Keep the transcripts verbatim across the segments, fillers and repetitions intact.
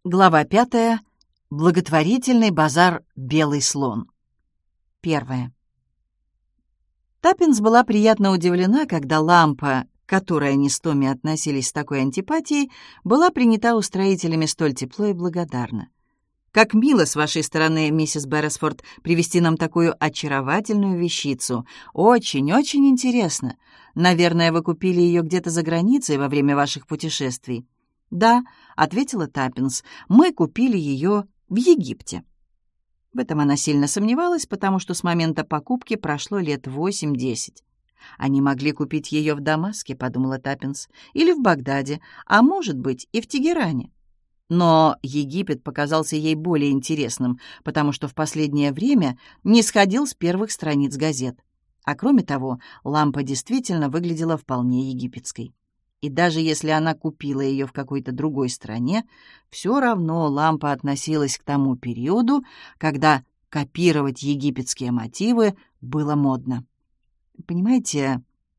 Глава пятая. Благотворительный базар «Белый слон». Первое. Таппинс была приятно удивлена, когда лампа, к которой они с Томми относились с такой антипатией, была принята устроителями столь тепло и благодарно. «Как мило с вашей стороны, миссис Берресфорд, привезти нам такую очаровательную вещицу. Очень-очень интересно. Наверное, вы купили ее где-то за границей во время ваших путешествий». «Да», — ответила Таппинс, — «мы купили ее в Египте». В этом она сильно сомневалась, потому что с момента покупки прошло лет восемь-десять. «Они могли купить ее в Дамаске», — подумала Таппинс, «или в Багдаде, а может быть и в Тегеране». Но Египет показался ей более интересным, потому что в последнее время не сходил с первых страниц газет. А кроме того, лампа действительно выглядела вполне египетской. И даже если она купила ее в какой-то другой стране, все равно лампа относилась к тому периоду, когда копировать египетские мотивы было модно. «Понимаете,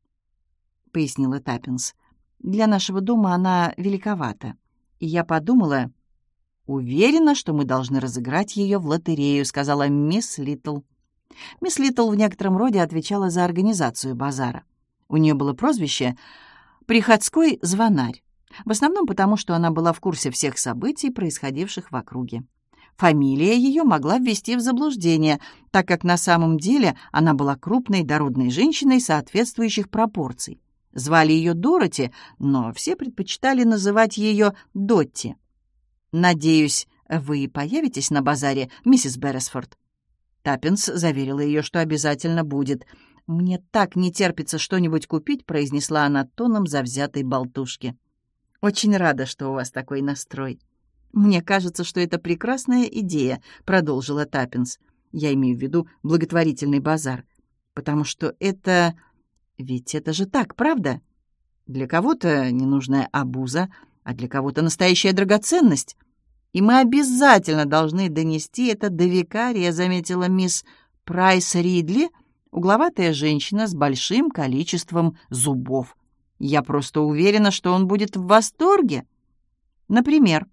— пояснила Таппинс, — для нашего дома она великовата. И я подумала, уверена, что мы должны разыграть ее в лотерею», — сказала мисс Литл. Мисс Литл в некотором роде отвечала за организацию базара. У нее было прозвище «Приходской звонарь», в основном потому, что она была в курсе всех событий, происходивших в округе. Фамилия ее могла ввести в заблуждение, так как на самом деле она была крупной дородной женщиной соответствующих пропорций. Звали ее Дороти, но все предпочитали называть ее Дотти. «Надеюсь, вы появитесь на базаре, миссис Берресфорд?» Таппинс заверила ее, что обязательно будет. «Мне так не терпится что-нибудь купить», — произнесла она тоном завзятой болтушки. «Очень рада, что у вас такой настрой». «Мне кажется, что это прекрасная идея», — продолжила Таппинс. «Я имею в виду благотворительный базар. Потому что это... Ведь это же так, правда? Для кого-то ненужная обуза, а для кого-то настоящая драгоценность. И мы обязательно должны донести это до викария», — заметила мисс Прайс Ридли, угловатая женщина с большим количеством зубов. «Я просто уверена, что он будет в восторге». «Например,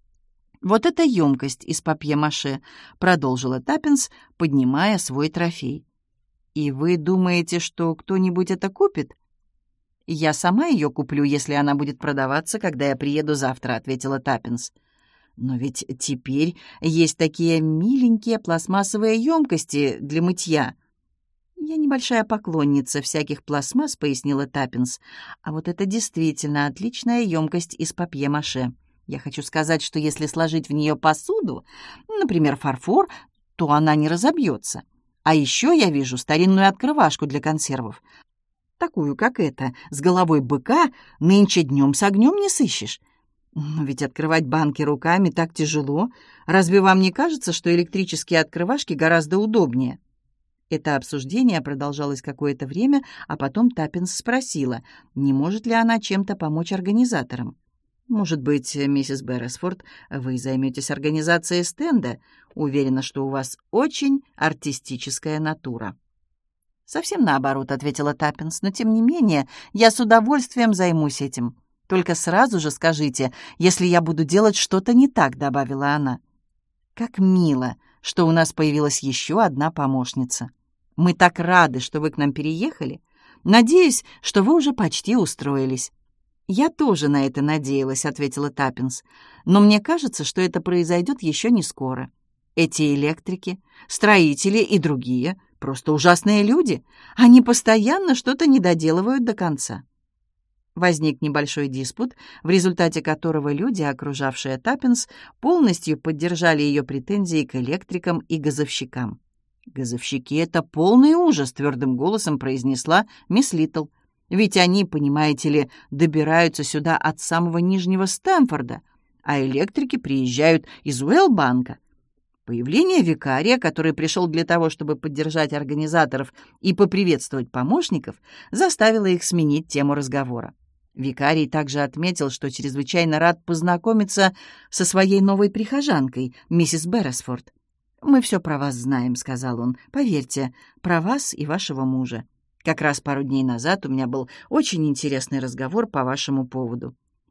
вот эта емкость из папье-маше», — продолжила Таппинс, поднимая свой трофей. «И вы думаете, что кто-нибудь это купит?» «Я сама ее куплю, если она будет продаваться, когда я приеду завтра», — ответила Таппинс. «Но ведь теперь есть такие миленькие пластмассовые емкости для мытья». «Я небольшая поклонница всяких пластмасс», — пояснила Таппинс. «А вот это действительно отличная емкость из папье-маше. Я хочу сказать, что если сложить в нее посуду, например, фарфор, то она не разобьется. А еще я вижу старинную открывашку для консервов. Такую, как эта, с головой быка, нынче днем с огнем не сыщешь. Но ведь открывать банки руками так тяжело. Разве вам не кажется, что электрические открывашки гораздо удобнее?» Это обсуждение продолжалось какое-то время, а потом Таппинс спросила, не может ли она чем-то помочь организаторам. «Может быть, миссис Берресфорд, вы займетесь организацией стенда? Уверена, что у вас очень артистическая натура». «Совсем наоборот», — ответила Таппинс, «но тем не менее я с удовольствием займусь этим. Только сразу же скажите, если я буду делать что-то не так», — добавила она. «Как мило, что у нас появилась еще одна помощница. Мы так рады, что вы к нам переехали. Надеюсь, что вы уже почти устроились». «Я тоже на это надеялась», — ответила Таппинс. «Но мне кажется, что это произойдет еще не скоро. Эти электрики, строители и другие — просто ужасные люди. Они постоянно что-то не доделывают до конца». Возник небольшой диспут, в результате которого люди, окружавшие Таппинс, полностью поддержали ее претензии к электрикам и газовщикам. «Газовщики — это полный ужас», — твердым голосом произнесла мисс Литл. «Ведь они, понимаете ли, добираются сюда от самого Нижнего Стэмфорда, а электрики приезжают из Уэллбанка. Появление викария, который пришел для того, чтобы поддержать организаторов и поприветствовать помощников, заставило их сменить тему разговора. Викарий также отметил, что чрезвычайно рад познакомиться со своей новой прихожанкой, миссис Берресфорд. «Мы все про вас знаем», — сказал он. «Поверьте, про вас и вашего мужа. Как раз пару дней назад у меня был очень интересный разговор по вашему поводу.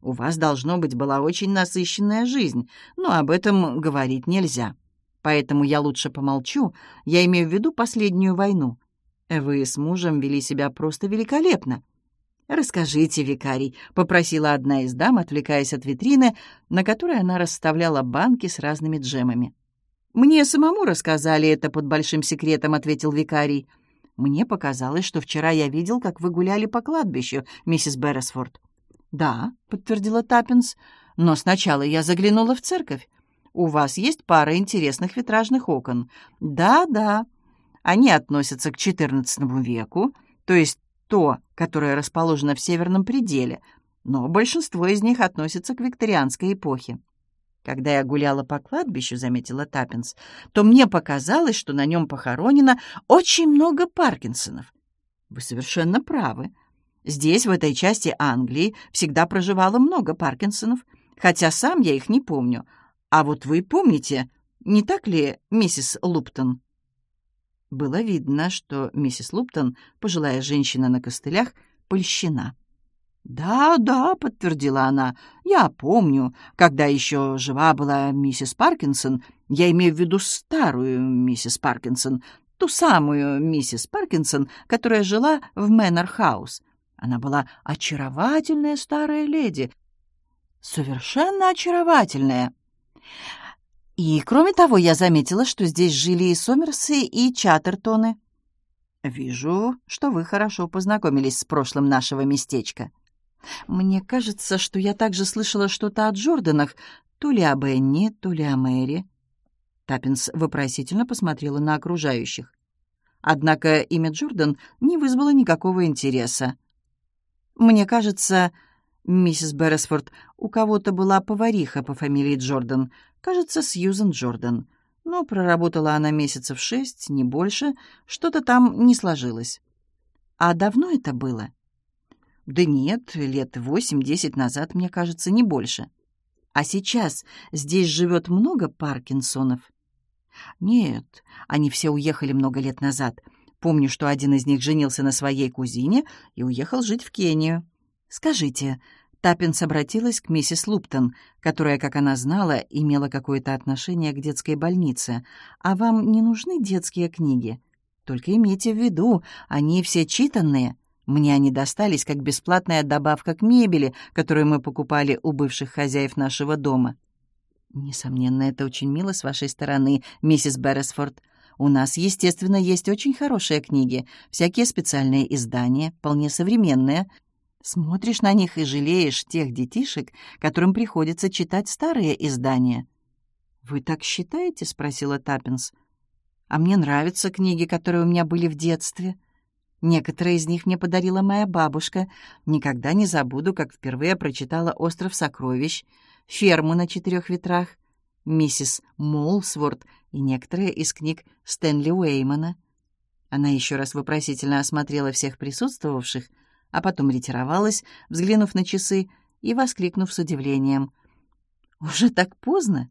У вас, должно быть, была очень насыщенная жизнь, но об этом говорить нельзя. Поэтому я лучше помолчу, я имею в виду последнюю войну. Вы с мужем вели себя просто великолепно. «Расскажите, викарий», — попросила одна из дам, отвлекаясь от витрины, на которой она расставляла банки с разными джемами. «Мне самому рассказали это под большим секретом», — ответил викарий. «Мне показалось, что вчера я видел, как вы гуляли по кладбищу, миссис Берресфорд». «Да», — подтвердила Таппинс, — «но сначала я заглянула в церковь. У вас есть пара интересных витражных окон». «Да, да. Они относятся к четырнадцатому веку, то есть то, которое расположено в северном пределе, но большинство из них относятся к викторианской эпохе. Когда я гуляла по кладбищу, — заметила Таппинс, — то мне показалось, что на нем похоронено очень много Паркинсонов. Вы совершенно правы. Здесь, в этой части Англии, всегда проживало много Паркинсонов, хотя сам я их не помню. А вот вы помните, не так ли, миссис Луптон?» Было видно, что миссис Луптон, пожилая женщина на костылях, польщена. «Да, да», — подтвердила она, — «я помню, когда еще жива была миссис Паркинсон, я имею в виду старую миссис Паркинсон, ту самую миссис Паркинсон, которая жила в Мэннер-хаус. Она была очаровательная старая леди, совершенно очаровательная. И, кроме того, я заметила, что здесь жили и Сомерсы, и Чаттертоны. Вижу, что вы хорошо познакомились с прошлым нашего местечка. Мне кажется, что я также слышала что-то о Джорданах, то ли о Бенни, то ли о Мэри». Таппинс вопросительно посмотрела на окружающих. Однако имя Джордан не вызвало никакого интереса. «Мне кажется, миссис Берресфорд, у кого-то была повариха по фамилии Джордан, кажется, Сьюзен Джордан. Но проработала она месяцев шесть, не больше, что-то там не сложилось». «А давно это было?» «Да нет, лет восемь-десять назад, мне кажется, не больше». «А сейчас здесь живет много Паркинсонов?» «Нет, они все уехали много лет назад. Помню, что один из них женился на своей кузине и уехал жить в Кению». «Скажите», — Таппинс обратилась к миссис Луптон, которая, как она знала, имела какое-то отношение к детской больнице, «а вам не нужны детские книги? Только имейте в виду, они все читанные. Мне они достались как бесплатная добавка к мебели, которую мы покупали у бывших хозяев нашего дома». «Несомненно, это очень мило с вашей стороны, миссис Берресфорд. У нас, естественно, есть очень хорошие книги, всякие специальные издания, вполне современные. Смотришь на них и жалеешь тех детишек, которым приходится читать старые издания». «Вы так считаете?» — спросила Таппинс. «А мне нравятся книги, которые у меня были в детстве. Некоторые из них мне подарила моя бабушка. Никогда не забуду, как впервые прочитала «Остров сокровищ», «Ферму на четырех ветрах», «Миссис Молсворт» и некоторые из книг Стэнли Уэймана». Она еще раз вопросительно осмотрела всех присутствовавших, а потом ретировалась, взглянув на часы и воскликнув с удивлением: «Уже так поздно?»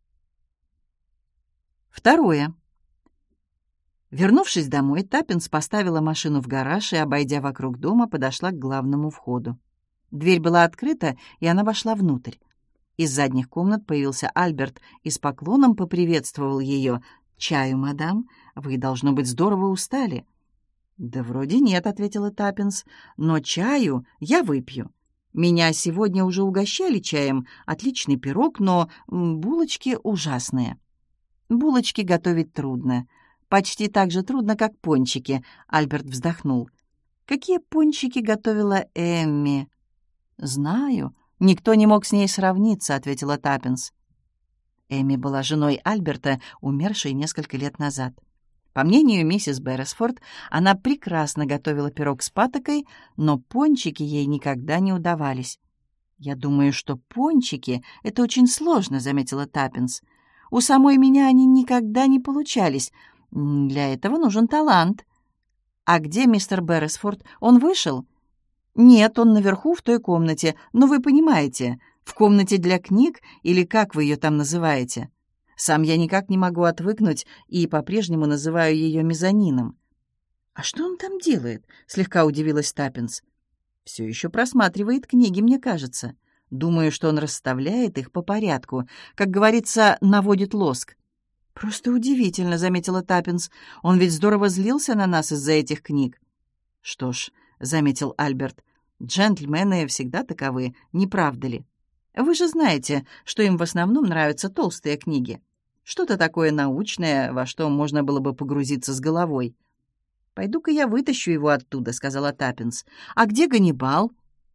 Второе. Вернувшись домой, Таппинс поставила машину в гараж и, обойдя вокруг дома, подошла к главному входу. Дверь была открыта, и она вошла внутрь. Из задних комнат появился Альберт и с поклоном поприветствовал ее. «Чаю, мадам? Вы, должно быть, здорово устали». «Да вроде нет», — ответила Таппинс, — «но чаю я выпью. Меня сегодня уже угощали чаем, отличный пирог, но булочки ужасные». «Булочки готовить трудно. Почти так же трудно, как пончики», — Альберт вздохнул. «Какие пончики готовила Эмми?» «Знаю. Никто не мог с ней сравниться», — ответила Таппинс. Эмми была женой Альберта, умершей несколько лет назад. По мнению миссис Берресфорд, она прекрасно готовила пирог с патокой, но пончики ей никогда не удавались. «Я думаю, что пончики — это очень сложно», — заметила Таппинс. «У самой меня они никогда не получались. Для этого нужен талант». «А где мистер Берресфорд? Он вышел?» «Нет, он наверху в той комнате, но вы понимаете, в комнате для книг, или как вы ее там называете. Сам я никак не могу отвыкнуть и по-прежнему называю ее мезонином». «А что он там делает?» — слегка удивилась Таппинс. «Все еще просматривает книги, мне кажется. Думаю, что он расставляет их по порядку, как говорится, наводит лоск. «Просто удивительно», — заметила Таппинс. «Он ведь здорово злился на нас из-за этих книг». «Что ж», — заметил Альберт, — «джентльмены всегда таковы, не правда ли? Вы же знаете, что им в основном нравятся толстые книги. Что-то такое научное, во что можно было бы погрузиться с головой». «Пойду-ка я вытащу его оттуда», — сказала Таппинс. «А где Ганнибал?»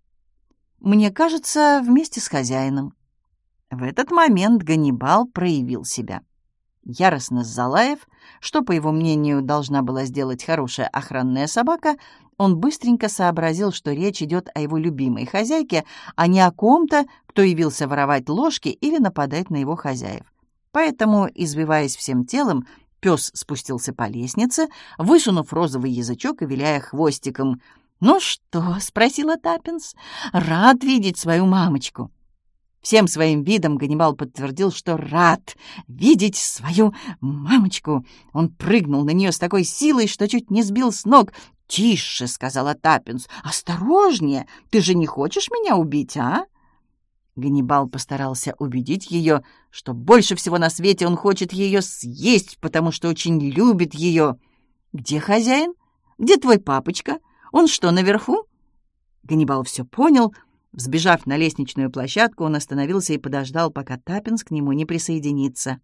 «Мне кажется, вместе с хозяином». В этот момент Ганнибал проявил себя. Яростно залаев, что, по его мнению, должна была сделать хорошая охранная собака, он быстренько сообразил, что речь идет о его любимой хозяйке, а не о ком-то, кто явился воровать ложки или нападать на его хозяев. Поэтому, извиваясь всем телом, пес спустился по лестнице, высунув розовый язычок и виляя хвостиком. «Ну что?» — спросила Таппинс. «Рад видеть свою мамочку». Всем своим видом Ганнибал подтвердил, что рад видеть свою мамочку. Он прыгнул на нее с такой силой, что чуть не сбил с ног. «Тише!» — сказала Таппинс. «Осторожнее! Ты же не хочешь меня убить, а?» Ганнибал постарался убедить ее, что больше всего на свете он хочет ее съесть, потому что очень любит ее. «Где хозяин? Где твой папочка? Он что, наверху?» Ганнибал все понял. Взбежав на лестничную площадку, он остановился и подождал, пока Таппинс к нему не присоединится.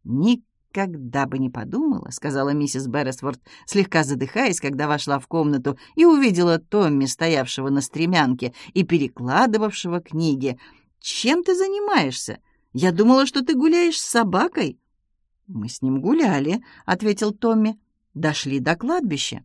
«Никогда бы не подумала», — сказала миссис Берресфорд, слегка задыхаясь, когда вошла в комнату и увидела Томми, стоявшего на стремянке и перекладывавшего книги. «Чем ты занимаешься? Я думала, что ты гуляешь с собакой». «Мы с ним гуляли», — ответил Томми. «Дошли до кладбища».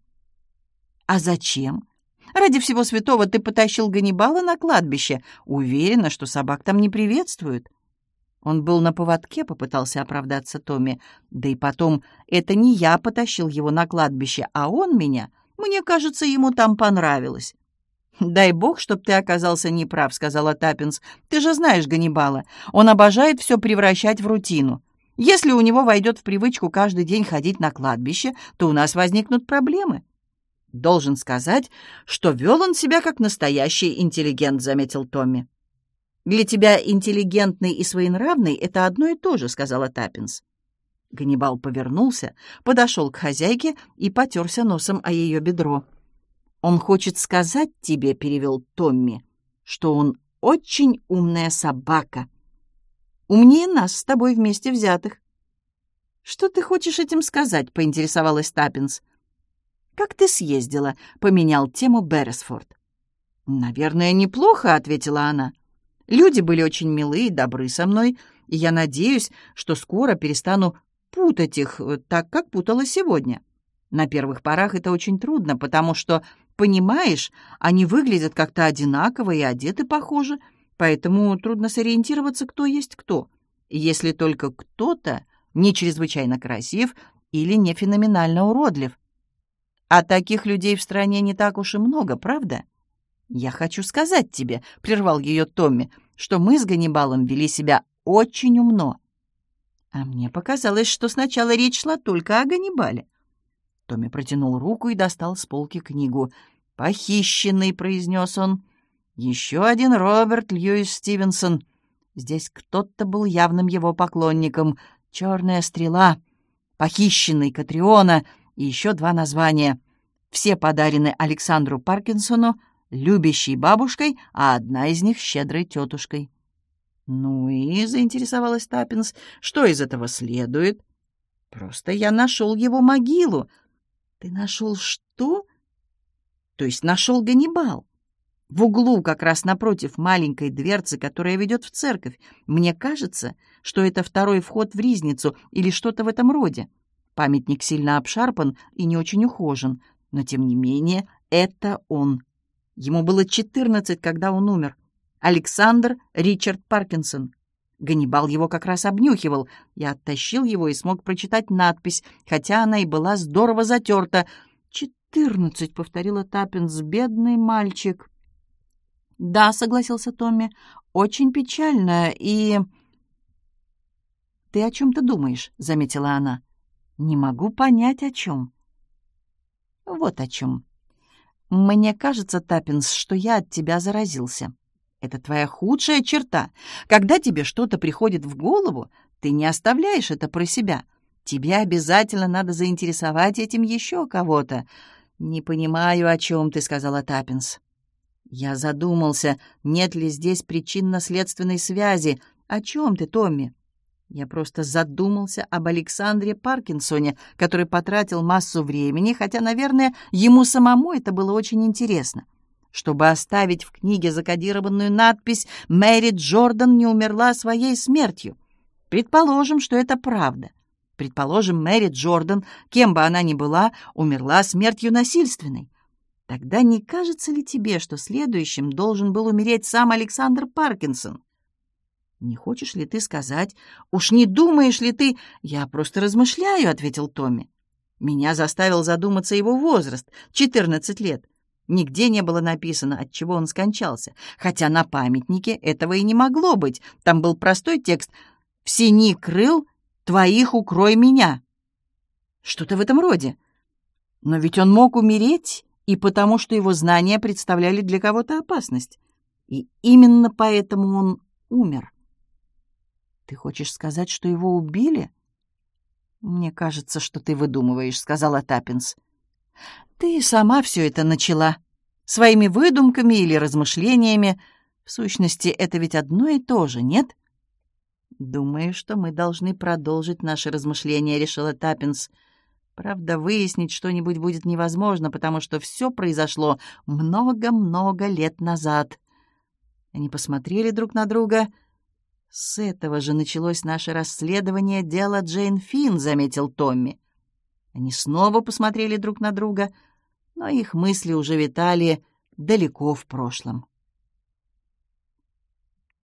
«А зачем? Ради всего святого ты потащил Ганнибала на кладбище. Уверена, что собак там не приветствуют». Он был на поводке, попытался оправдаться Томми. «Да и потом, это не я потащил его на кладбище, а он меня. Мне кажется, ему там понравилось». «Дай бог, чтоб ты оказался неправ», — сказала Таппинс. «Ты же знаешь Ганнибала. Он обожает все превращать в рутину. Если у него войдет в привычку каждый день ходить на кладбище, то у нас возникнут проблемы». «Должен сказать, что вел он себя как настоящий интеллигент», — заметил Томми. «Для тебя интеллигентный и своенравный — это одно и то же», — сказала Таппинс. Ганнибал повернулся, подошел к хозяйке и потерся носом о ее бедро. «Он хочет сказать тебе», — перевел Томми, — «что он очень умная собака. Умнее нас с тобой вместе взятых». «Что ты хочешь этим сказать?» — поинтересовалась Таппинс. «Как ты съездила?» — поменял тему Берресфорд. «Наверное, неплохо», — ответила она. «Люди были очень милы и добры со мной, и я надеюсь, что скоро перестану путать их так, как путала сегодня. На первых порах это очень трудно, потому что, понимаешь, они выглядят как-то одинаково и одеты похоже, поэтому трудно сориентироваться, кто есть кто, если только кто-то не чрезвычайно красив или не феноменально уродлив. А таких людей в стране не так уж и много, правда? Я хочу сказать тебе, — прервал ее Томми, — что мы с Ганнибалом вели себя очень умно. А мне показалось, что сначала речь шла только о Ганнибале. Томми протянул руку и достал с полки книгу. «Похищенный», — произнес он. «Еще один Роберт Льюис Стивенсон. Здесь кто-то был явным его поклонником. «Черная стрела», «Похищенный», «Катриона» и еще два названия. Все подарены Александру Паркинсону, любящей бабушкой, а одна из них — щедрой тетушкой. «Ну и», — заинтересовалась Таппинс, — «что из этого следует?» «Просто я нашел его могилу». «Ты нашел что?» «То есть нашел Ганнибал. В углу, как раз напротив маленькой дверцы, которая ведет в церковь. Мне кажется, что это второй вход в ризницу или что-то в этом роде. Памятник сильно обшарпан и не очень ухожен, но, тем не менее, это он. Ему было четырнадцать, когда он умер. Александр Ричард Паркинсон. Ганнибал его как раз обнюхивал. Я оттащил его и смог прочитать надпись, хотя она и была здорово затерта. «Четырнадцать», — повторила Таппинс, — «бедный мальчик». «Да», — согласился Томми, — «очень печально и...» «Ты о чем-то думаешь?» — заметила она. «Не могу понять, о чем». «Вот о чем. Мне кажется, Таппинс, что я от тебя заразился». Это твоя худшая черта. Когда тебе что-то приходит в голову, ты не оставляешь это про себя. Тебе обязательно надо заинтересовать этим еще кого-то. «Не понимаю, о чем ты», — сказала Таппинс. Я задумался, нет ли здесь причинно-следственной связи. «О чем ты, Томми?» Я просто задумался об Александре Паркинсоне, который потратил массу времени, хотя, наверное, ему самому это было очень интересно. Чтобы оставить в книге закодированную надпись «Мэри Джордан не умерла своей смертью». Предположим, что это правда. Предположим, Мэри Джордан, кем бы она ни была, умерла смертью насильственной. Тогда не кажется ли тебе, что следующим должен был умереть сам Александр Паркинсон? Не хочешь ли ты сказать? Уж не думаешь ли ты? Я просто размышляю, — ответил Томми. Меня заставил задуматься его возраст — четырнадцать лет. Нигде не было написано, от чего он скончался, хотя на памятнике этого и не могло быть. Там был простой текст: «В сени крыл твоих укрой меня». Что-то в этом роде. Но ведь он мог умереть и потому, что его знания представляли для кого-то опасность. И именно поэтому он умер. «Ты хочешь сказать, что его убили?» «Мне кажется, что ты выдумываешь», — сказала Таппинс. «Ты сама все это начала. Своими выдумками или размышлениями. В сущности, это ведь одно и то же, нет?» «Думаю, что мы должны продолжить наши размышления», — решила Таппинс. «Правда, выяснить что-нибудь будет невозможно, потому что все произошло много-много лет назад». Они посмотрели друг на друга. «С этого же началось наше расследование дела Джейн Финн», — заметил Томми. Они снова посмотрели друг на друга, но их мысли уже витали далеко в прошлом.